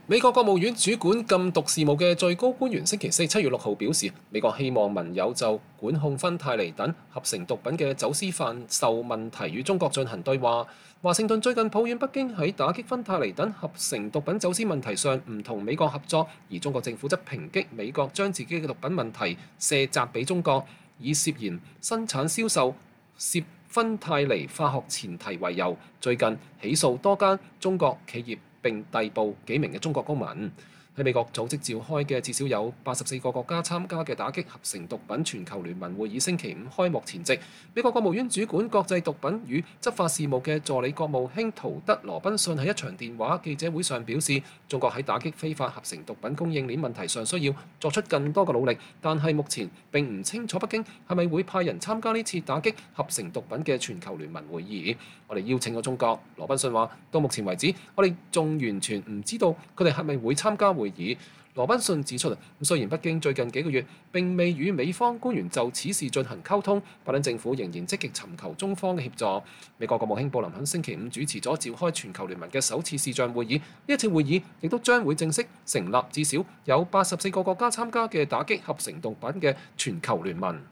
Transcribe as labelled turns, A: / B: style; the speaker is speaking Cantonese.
A: 美國國務院主管禁毒事務嘅最高官員星期四7月6號表示，美國希望盟友就管控芬太尼等合成毒品嘅走私販售問題與中國進行對話。華盛頓最近抱怨北京喺打擊芬太尼等合成毒品走私問題上唔同美國合作，而中國政府則抨擊美國將自己嘅毒品問題卸責俾中國，以涉嫌生產銷售涉芬太尼化學前提為由，最近起訴多間中國企業並逮捕幾名嘅中國公民。喺美國組織召開嘅至少有84個國家參加嘅打擊合成毒品全球聯盟會議星期五開幕前夕，美國國務院主管國際毒品與執法事務嘅助理國務卿圖德羅賓遜喺一場電話記者會上表示，中國喺打擊非法合成毒品供應鏈問題上需要作出更多嘅努力，但係目前並唔清楚北京係咪會派人參加呢次打擊合成毒品嘅全球聯盟會議。我哋邀請咗中國，羅賓遜話，到目前為止，我哋仲完全唔知道佢哋係咪會參加會議。羅賓遜指出，雖然北京最近幾個月並未與美方官員就此事進行溝通，拜登政府仍然積極尋求中方嘅協助。美國國務卿布林肯星期五主持咗召開全球聯盟嘅首次視像會議，呢一次會議亦都將會正式成立至少有84個國家參加嘅打擊合成毒品嘅全球聯盟。